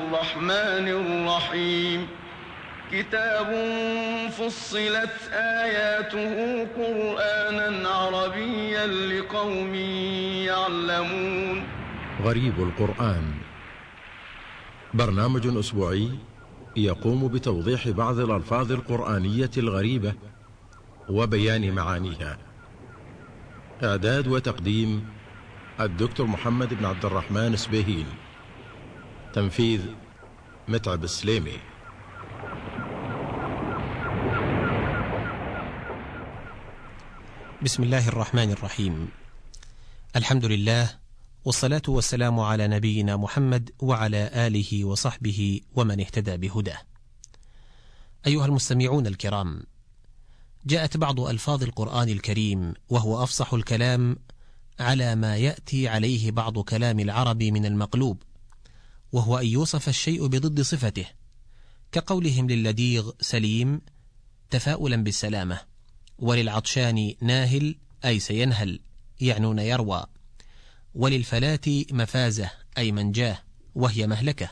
الرحمن الرحيم. كتاب فصلت آياته قرآنا عربيا لقوم يعلمون. غريب القرآن برنامج أسبوعي يقوم بتوضيح بعض الألفاظ القرآنية الغريبة وبيان معانيها. إعداد وتقديم الدكتور محمد بن عبد الرحمن سبيهين. تنفيذ متعب السليمي. بسم الله الرحمن الرحيم. الحمد لله، والصلاة والسلام على نبينا محمد وعلى آله وصحبه ومن اهتدى بهداه. أيها المستمعون الكرام، جاءت بعض ألفاظ القرآن الكريم وهو أفصح الكلام على ما يأتي عليه بعض كلام العرب من المقلوب، وهو أن يوصف الشيء بضد صفته، كقولهم للديغ سليم تفاؤلا بالسلامة، وللعطشان ناهل أي سينهل يعنون يروى، وللفلاة مفازة أي منجاه وهي مهلكة،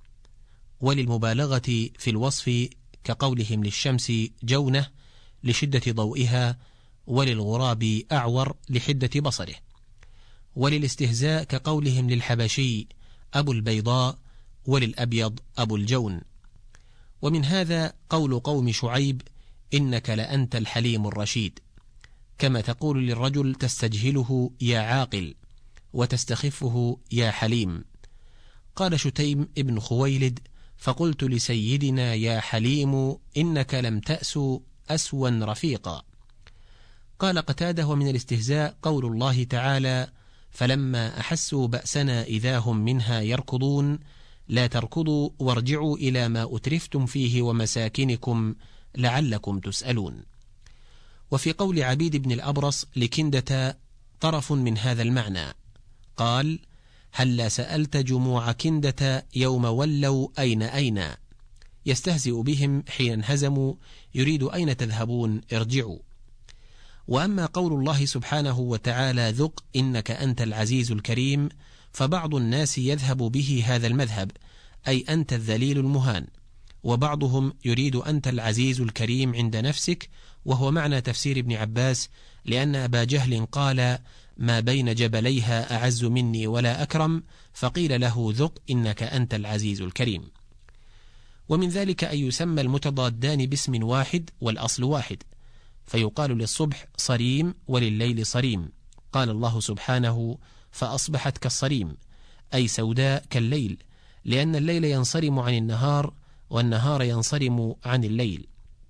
وللمبالغة في الوصف كقولهم للشمس جونة لشدة ضوئها، وللغراب أعور لحدة بصره، وللاستهزاء كقولهم للحبشي أبو البيضاء وللأبيض أبو الجون. ومن هذا قول قوم شعيب إنك لأنت الحليم الرشيد، كما تقول للرجل تستجهله يا عاقل وتستخفه يا حليم. قال شتيم ابن خويلد فقلت لسيدنا يا حليم إنك لم تأس أسوا رفيقا. قال قتاده ومن الاستهزاء قول الله تعالى فلما أحسوا بأسنا إذا هم منها يركضون لا تركضوا وارجعوا إلى ما أترفتم فيه ومساكنكم لعلكم تسألون. وفي قول عبيد بن الأبرص لكندة طرف من هذا المعنى، قال هلا سألت جموع كندة يوم ولوا أين يستهزئ بهم حين انهزموا يريد أين تذهبون ارجعوا. وأما قول الله سبحانه وتعالى ذق إنك أنت العزيز الكريم، فبعض الناس يذهب به هذا المذهب، أي أنت الذليل المهان، وبعضهم يريد أنت العزيز الكريم عند نفسك، وهو معنى تفسير ابن عباس، لأن أبا جهل قال ما بين جبليها أعز مني ولا أكرم، فقيل له ذق إنك أنت العزيز الكريم. ومن ذلك أن يسمى المتضادان باسم واحد والأصل واحد، فيقال للصبح صريم ولليل صريم. قال الله سبحانه فأصبحت كالصريم، أي سوداء كالليل، لأن الليل ينصرم عن النهار والنهار ينصرم عن الليل.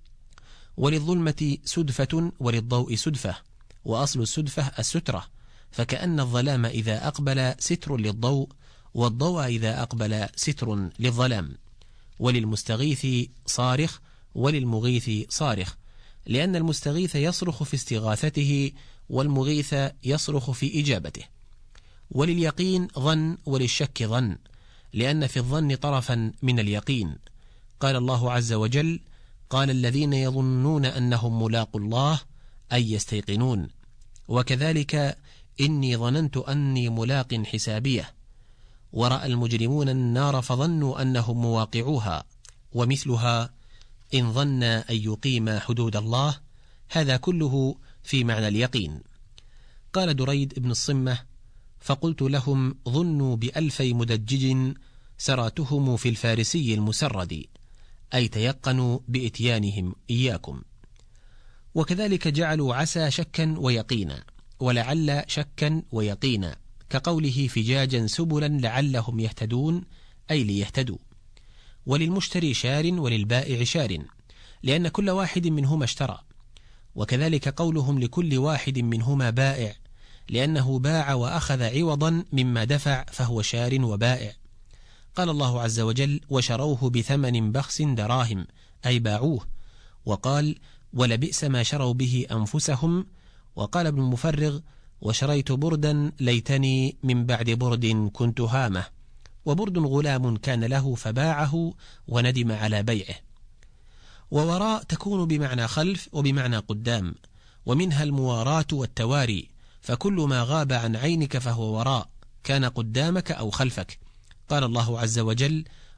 وللظلمة سدفة وللضوء سدفة، وأصل السدفة السترة، فكأن الظلام إذا أقبل ستر للضوء، والضوء إذا أقبل ستر للظلام. وللمستغيث صارخ وللمغيث صارخ، لأن المستغيث يصرخ في استغاثته والمغيث يصرخ في إجابته. ولليقين ظن وللشك ظن، لأن في الظن طرفا من اليقين. قال الله عز وجل قال الذين يظنون أنهم ملاقوا الله أي يستيقنون. وكذلك إني ظننت أني ملاق حسابيه، ورأى المجرمون النار فظنوا أنهم مواقعوها، ومثلها إن ظن أن يقيم حدود الله. هذا كله في معنى اليقين. قال دريد ابن الصمة فقلت لهم ظنوا بألفي مدجج سراتهم في الفارسي المسرد، أي تيقنوا بإتيانهم إياكم. وكذلك جعلوا عسى شكا ويقينا، ولعل شكا ويقينا، كقوله فجاجا سبلا لعلهم يهتدون أي ليهتدوا. وللمشتري شار وللبائع شار، لأن كل واحد منهما اشترى. وكذلك قولهم لكل واحد منهما بائع، لأنه باع وأخذ عوضا مما دفع فهو شار وبائع. قال الله عز وجل وشروه بثمن بخس دراهم أي باعوه. وقال ولبئس ما شروا به أنفسهم. وقال ابن المفرغ وشريت بردا ليتني من بعد برد كنت هامه، وبرد غلام كان له فباعه وندم على بيعه. ووراء تكون بمعنى خلف وبمعنى قدام، ومنها المواراة والتواري، فكل ما غاب عن عينك فهو وراء، كان قدامك أو خلفك. قال الله عز وجل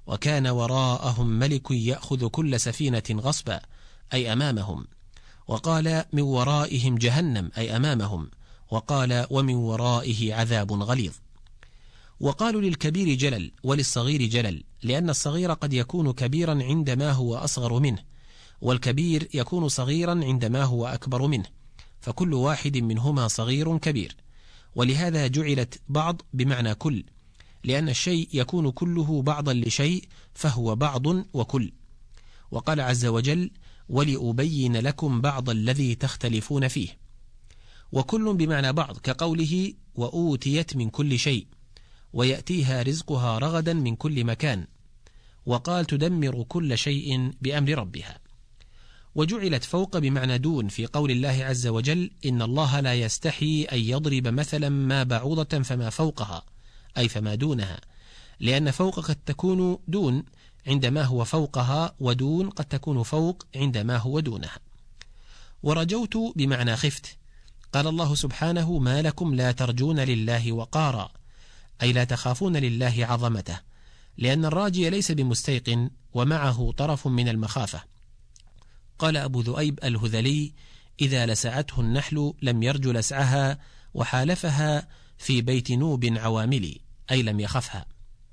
وكان وراءهم ملك يأخذ كل سفينة غصبا أي أمامهم. وقال من ورائهم جهنم أي أمامهم. وقال ومن ورائه عذاب غليظ. وقالوا للكبير جلل وللصغير جلل، لأن الصغير قد يكون كبيرا عندما هو أصغر منه، والكبير يكون صغيرا عندما هو أكبر منه، فكل واحد منهما صغير كبير. ولهذا جعلت بعض بمعنى كل، لأن الشيء يكون كله بعضا لشيء فهو بعض وكل. وقال عز وجل ولأبين لكم بعض الذي تختلفون فيه. وكل بمعنى بعض، كقوله وأوتيت من كل شيء، ويأتيها رزقها رغدا من كل مكان. وقال تدمر كل شيء بأمر ربها. وجعلت فوق بمعنى دون في قول الله عز وجل إن الله لا يستحي أن يضرب مثلا ما بعوضة فما فوقها أي فما دونها، لأن فوق قد تكون دون عندما هو فوقها، ودون قد تكون فوق عندما هو دونها. ورجوت بمعنى خفت. قال الله سبحانه ما لكم لا ترجون لله وقارا، أي لا تخافون لله عظمته، لأن الراجي ليس بمستيقن ومعه طرف من المخافة. قال أبو ذؤيب الهذلي إذا لسعته النحل لم يرج لسعها وحالفها في بيت نوب عواملي، أي لم يخفها.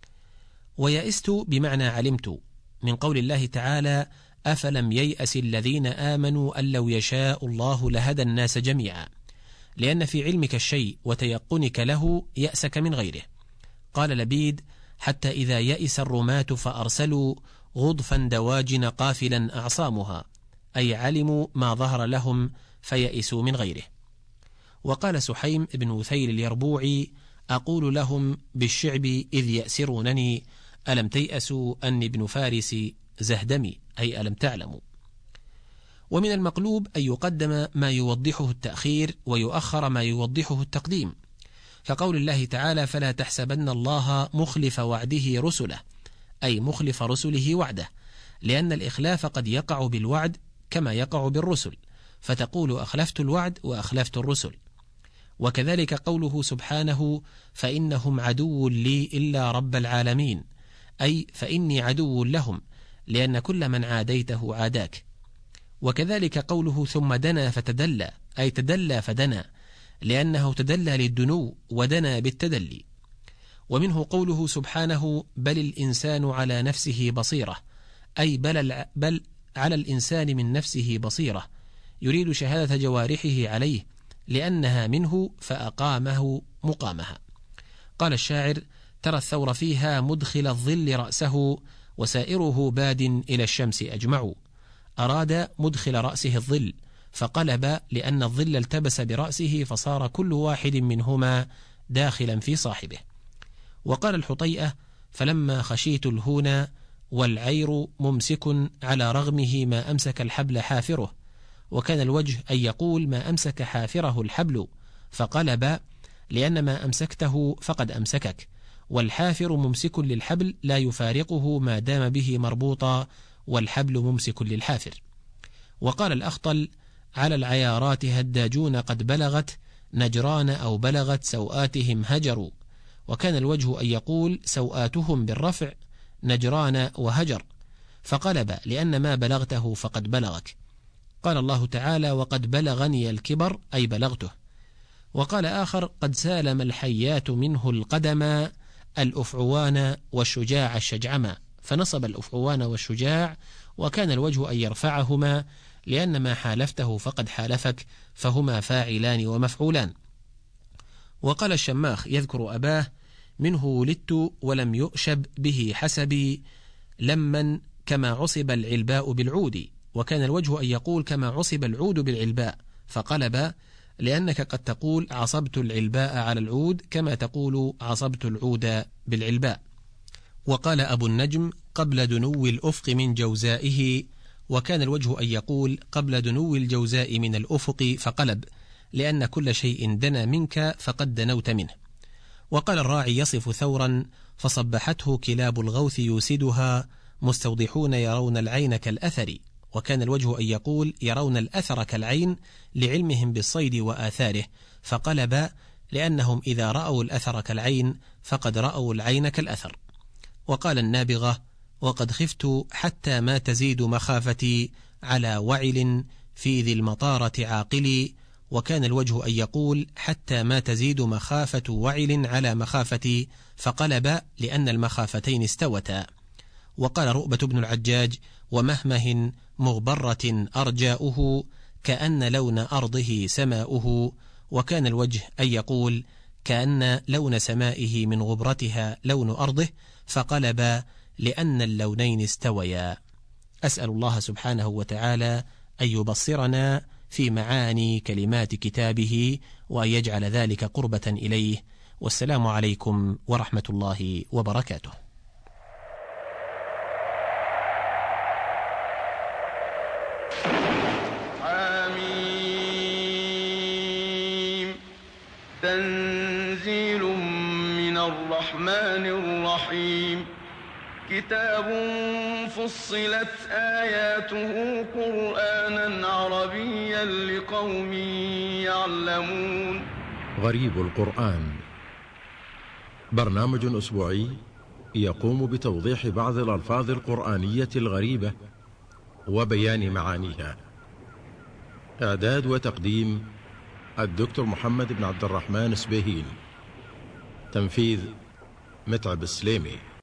ويئست بمعنى علمت، من قول الله تعالى أفلم ييأس الذين آمنوا أن لو يشاء الله لهدى الناس جميعا، لأن في علمك الشيء وتيقنك له يأسك من غيره. قال لبيد حتى إذا يئس الرماة فأرسلوا غضفا دواجن قافلا أعصامها، أي علموا ما ظهر لهم فيئسوا من غيره. وقال سحيم بن وثيل اليربوعي أقول لهم بالشعب إذ يأسرونني ألم تيأسوا أني ابن فارس زهدمي، أي ألم تعلموا. ومن المقلوب أن يقدم ما يوضحه التأخير ويؤخر ما يوضحه التقديم، كقول الله تعالى فلا تحسبن الله مخلف وعده رسله، أي مخلف رسله وعده، لأن الإخلاف قد يقع بالوعد كما يقع بالرسل، فتقول أخلفت الوعد وأخلفت الرسل. وكذلك قوله سبحانه فإنهم عدو لي إلا رب العالمين، أي فإني عدو لهم، لأن كل من عاديته عاداك. وكذلك قوله ثم دنا فتدلى، أي تدلى فدنا، لأنه تدلى للدنو ودنا بالتدلي. ومنه قوله سبحانه بل الإنسان على نفسه بصيرة، أي بل على الإنسان من نفسه بصيرة، يريد شهادة جوارحه عليه لأنها منه فأقامه مقامها. قال الشاعر ترى الثور فيها مدخل الظل رأسه وسائره باد إلى الشمس أجمع. أراد مدخل رأسه الظل فقلب، لأن الظل التبس برأسه فصار كل واحد منهما داخلا في صاحبه. وقال الحطيئة فلما خشيت الهون والعير ممسك على رغمه ما أمسك الحبل حافره، وكان الوجه أن يقول ما أمسك حافره الحبل، فقلب لأن ما أمسكته فقد أمسكك، والحافر ممسك للحبل لا يفارقه ما دام به مربوطا، والحبل ممسك للحافر. وقال الأخطل على العيارات هداجون قد بلغت نجران أو بلغت سوآتهم هجروا، وكان الوجه أن يقول سوآتهم بالرفع نجران وهجر، فقلب لأن ما بلغته فقد بلغك. قال الله تعالى وقد بلغني الكبر، أي بلغته. وقال آخر قد سالم الحيات منه القدم الأفعوان والشجاع الشجعما، فنصب الأفعوان والشجاع، وكان الوجه أن يرفعهما لأن ما حالفته فقد حالفك، فهما فاعلان ومفعولان. وقال الشماخ يذكر أباه منه ولدت ولم يؤشب به حسبي لمن كما عصب العلباء بالعود، وكان الوجه أن يقول كما عصب العود بالعلباء، فقلب لأنك قد تقول عصبت العلباء على العود كما تقول عصبت العود بالعلباء. وقال أبو النجم قبل دنو الأفق من جوزائه، وكان الوجه أن يقول قبل دنو الجوزاء من الأفق، فقلب لأن كل شيء دنا منك فقد دنوت منه. وقال الراعي يصف ثورا فصبحته كلاب الغوث يوسدها مستوضحون يرون العين كالأثر، وكان الوجه أن يقول يرون الأثر كالعين لعلمهم بالصيد وآثاره، فقلب لأنهم إذا رأوا الأثر كالعين فقد رأوا العين كالأثر. وقال النابغة وقد خفت حتى ما تزيد مخافتي على وعل في ذي المطارة عاقلي. وكان الوجه أن يقول حتى ما تزيد مخافة وعل على مخافتي، فقلب لأن المخافتين استوتا. وقال رؤبة بن العجاج: ومهمه مغبرة أرجاؤه كأن لون أرضه سماؤه. وكان الوجه أن يقول كأن لون سمائه من غبرتها لون أرضه، فقلب لأن اللونين استويا. أسأل الله سبحانه وتعالى أن يبصرنا في معاني كلمات كتابه، وأن يجعل ذلك قربة إليه. والسلام عليكم ورحمة الله وبركاته. حميم. تنزيل من الرحمن الرحيم. كتاب فصلت آياته قرآنا عربيا لقوم يعلمون. غريب القرآن، برنامج أسبوعي يقوم بتوضيح بعض الألفاظ القرآنية الغريبة وبيان معانيها. إعداد وتقديم الدكتور محمد بن عبد الرحمن سبيهين. تنفيذ متعب السليمي.